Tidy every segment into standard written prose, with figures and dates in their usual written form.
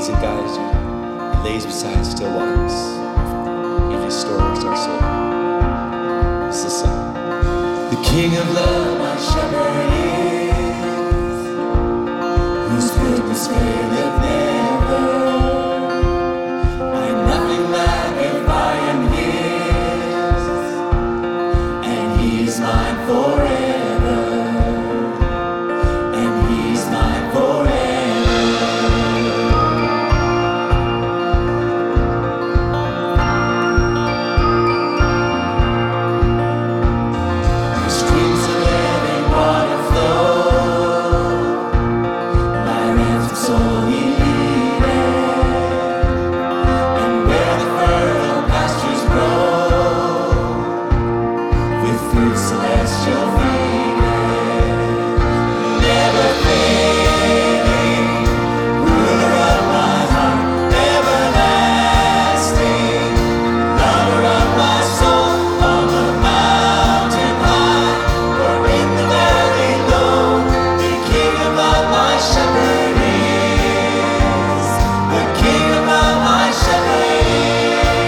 leads and guides you. He lays beside still waters. He restores our soul. This is the song. The King of love, my shepherd is, whose goodness faileth never. I'm nothing lack if I am his, and he's mine forever. And he's mine forever. Celestial freedom, never failing, ruler of my heart, everlasting, lover of my soul, on the mountain high, or in the valley low, the King of love, my shepherd is, the King of love, my shepherd is.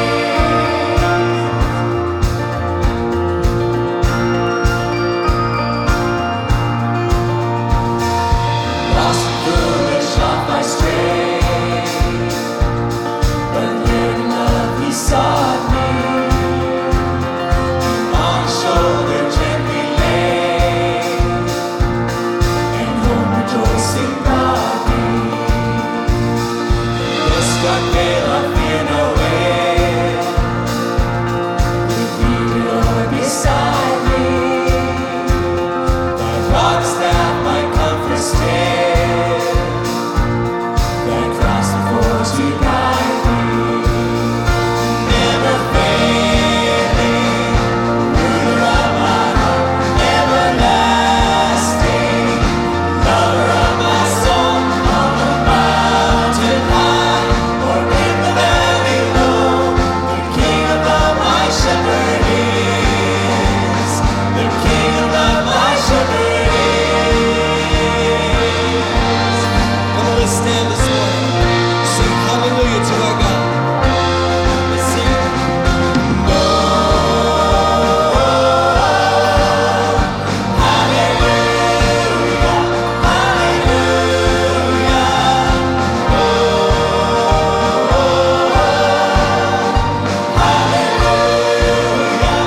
Stand this morning, sing hallelujah to our God. Let's sing. Oh, hallelujah, hallelujah. Oh, hallelujah,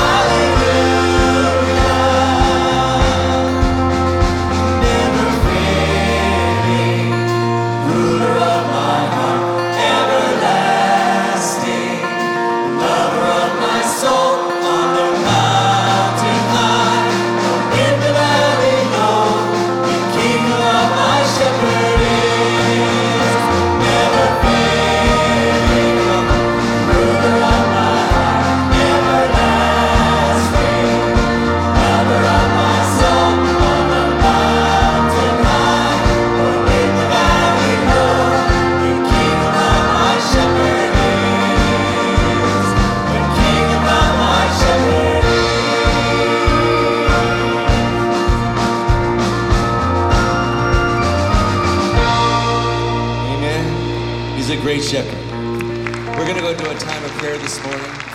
hallelujah. Never failing, ruler of my heart, everlasting, lover of my soul, on the mountain high, or in the valley low, the King of my shepherd is, never failing, ruler of my heart, everlasting, lover of my soul, on the mountain high, or in the valley low, the King of my shepherd is, the King of my shepherd is. Amen. He's a great shepherd. We're going to go into a time of prayer this morning.